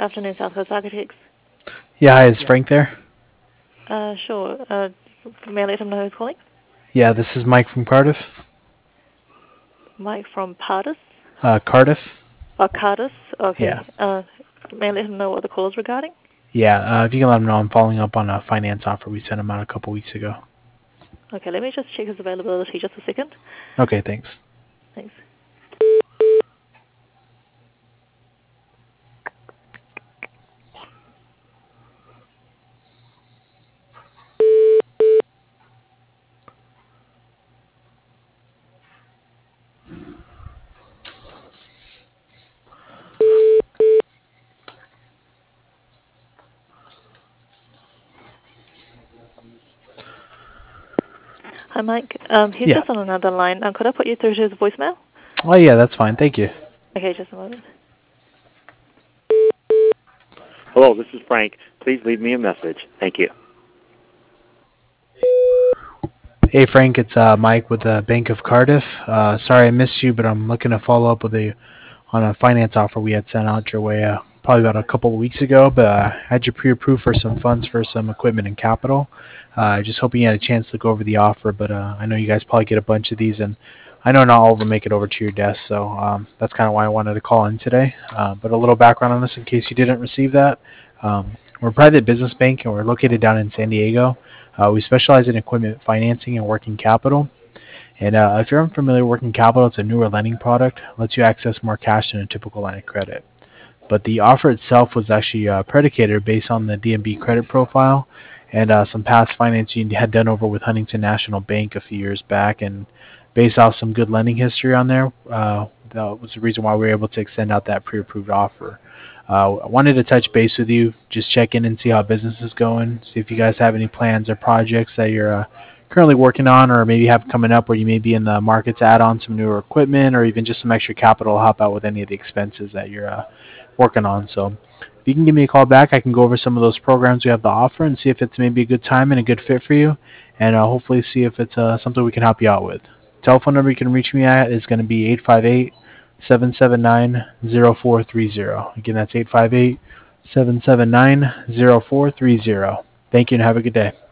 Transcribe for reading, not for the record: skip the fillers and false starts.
afternoon, South Coast Architects. Yeah, hi, is Frank there? Sure. May I let him know who's calling? Yeah, this is Mike from Cardiff. Mike from Pardis? Cardiff? Cardis? Yeah. Okay. May I let him know what the call is regarding? Yeah, if you can let him know I'm following up on a finance offer we sent him out a couple weeks ago. Okay, let me just check his availability just a second. Okay, thanks. Thanks. Hi, Mike. He's Yeah. just on another line. Could I put you through to his voicemail? Oh, yeah, that's fine. Thank you. Okay, just a moment. Hello, this is Frank. Please leave me a message. Thank you. Hey, Frank, it's Mike with the Bank of Cardiff. Sorry I missed you, but I'm looking to follow up with on a finance offer we had sent out your way probably about a couple of weeks ago, but I had you pre-approved for some funds for some equipment and capital. Just hoping you had a chance to go over the offer, but I know you guys probably get a bunch of these, and I know not all of them make it over to your desk, so that's kind of why I wanted to call in today. But a little background on this in case you didn't receive that. We're a private business bank, and we're located down in San Diego. We specialize in equipment financing and working capital. And if you're unfamiliar, working capital, it's a newer lending product, lets you access more cash than a typical line of credit. But the offer itself was actually predicated based on the DNB credit profile and some past financing you had done over with Huntington National Bank a few years back, and based off some good lending history on there, that was the reason why we were able to extend out that pre-approved offer. I wanted to touch base with you, just check in and see how business is going, see if you guys have any plans or projects that you're currently working on, or maybe have coming up where you may be in the market to add on some newer equipment, or even just some extra capital to help out with any of the expenses that you're working on. So if you can give me a call back, I can go over some of those programs we have to offer and see if it's maybe a good time and a good fit for you, and hopefully see if it's something we can help you out with. Telephone number you can reach me at is going to be 858-779-0430. Again, that's 858-779-0430. Thank you and have a good day.